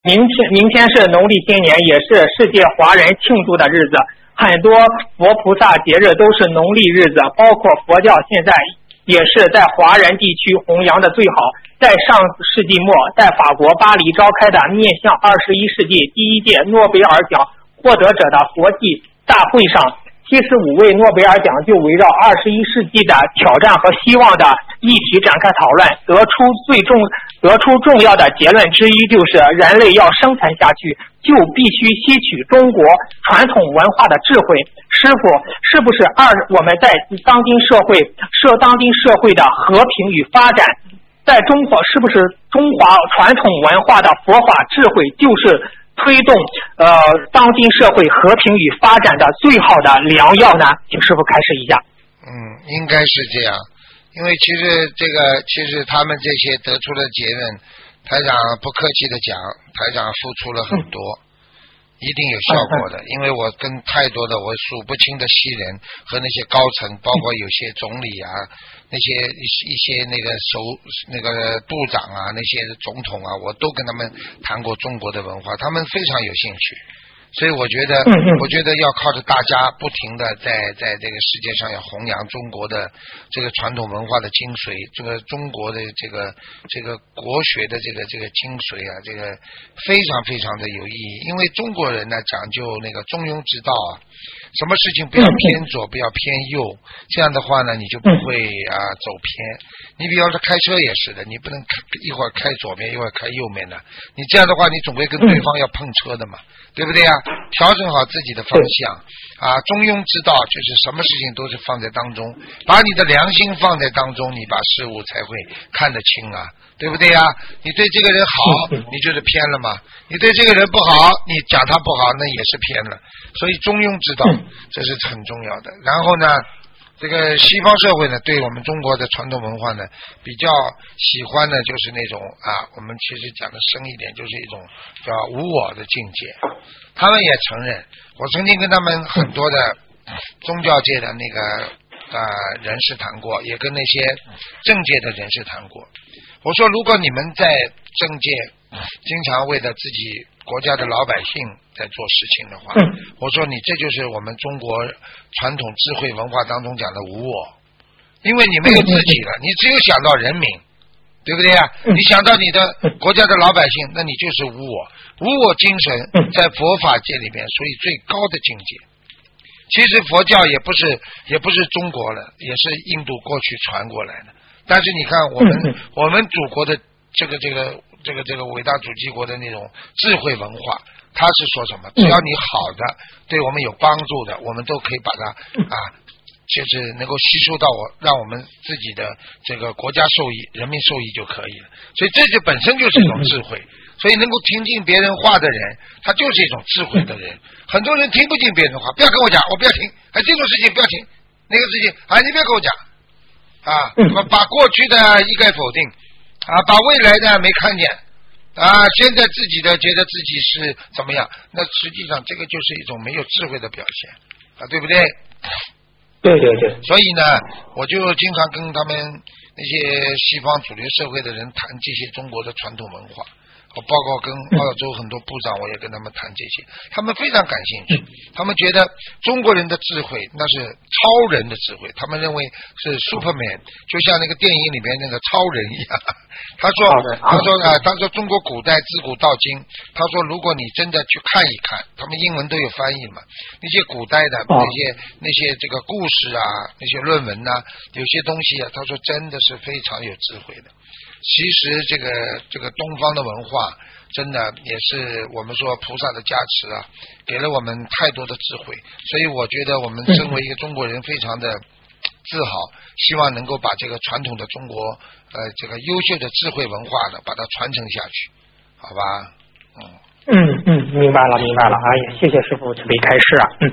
明天是农历新年，也是世界华人庆祝的日子。很多佛菩萨节日都是农历日子，包括佛教现在也是在华人地区弘扬的最好。在上世纪末，在法国巴黎召开的面向21世纪第一届诺贝尔奖获得者的国际大会上，75位诺贝尔奖就围绕21世纪的挑战和希望的议题展开讨论，得出重要的结论之一，就是人类要生存下去，就必须吸取中国传统文化的智慧。师父，是不是我们在当今社会的和平与发展，在中国是不是中华传统文化的佛法智慧就是推动当今社会和平与发展的最好的良药呢？请师父开示一下。 应该是这样，因为其实他们这些得出的结论，台长不客气的讲，台长付出了很多，一定有效果的。因为我跟太多的我数不清的西人和那些高层，包括有些总理啊，那些一些那个部长啊，那些总统啊，我都跟他们谈过中国的文化，他们非常有兴趣。所以我觉得要靠着大家不停的在这个世界上要弘扬中国的这个传统文化的精髓，这个中国的这个国学的这个精髓啊，这个非常非常的有意义。因为中国人呢讲究那个中庸之道啊，什么事情不要偏左不要偏右，这样的话呢你就不会走偏。你比方说开车也是的，你不能一会儿开左面一会儿开右面的，你这样的话你总归跟对方要碰车的嘛，对不对呀？调整好自己的方向中庸之道就是什么事情都是放在当中，把你的良心放在当中，你把事物才会看得清啊，对不对呀？你对这个人好，你就是偏了嘛；你对这个人不好，你讲他不好，那也是偏了。所以中庸之道这是很重要的。然后呢，这个西方社会呢，对我们中国的传统文化呢，比较喜欢的就是那种我们其实讲的深一点，就是一种叫无我的境界。他们也承认，我曾经跟他们很多的宗教界的那个人士谈过，也跟那些政界的人士谈过。我说，如果你们在政界经常为了自己国家的老百姓在做事情的话，我说你这就是我们中国传统智慧文化当中讲的无我，因为你没有自己了，你只有想到人民，对不对呀？你想到你的国家的老百姓，那你就是无我。无我精神在佛法界里面属于最高的境界。其实佛教也不是中国的，也是印度过去传过来的。但是你看我们祖国的这个伟大祖籍国的那种智慧文化，它是说什么？只要你好的，对我们有帮助的，我们都可以把它就是能够吸收到让我们自己的这个国家受益、人民受益就可以了。所以这就本身就是一种智慧。所以能够听进别人话的人，他就是一种智慧的人。很多人听不进别人话，不要跟我讲，我不要听。这种事情不要听，那个事情你别跟我讲把过去的一概否定把未来的没看见现在自己的觉得自己是怎么样，那实际上这个就是一种没有智慧的表现对不对？ 对对对。 所以呢，我就经常跟他们那些西方主流社会的人谈这些中国的传统文化。我包括跟澳洲很多部长，我也跟他们谈这些，他们非常感兴趣。他们觉得中国人的智慧那是超人的智慧，他们认为是 Superman， 就像那个电影里面那个超人一样。他说中国古代自古到今，他说如果你真的去看一看，他们英文都有翻译嘛，那些古代的那些这个故事那些论文有些东西他说真的是非常有智慧的。其实这个东方的文化真的也是我们说菩萨的加持给了我们太多的智慧，所以我觉得我们身为一个中国人非常的自豪，希望能够把这个传统的中国这个优秀的智慧文化把它传承下去，好吧？ 明白了。哎呀，谢谢师父慈悲开示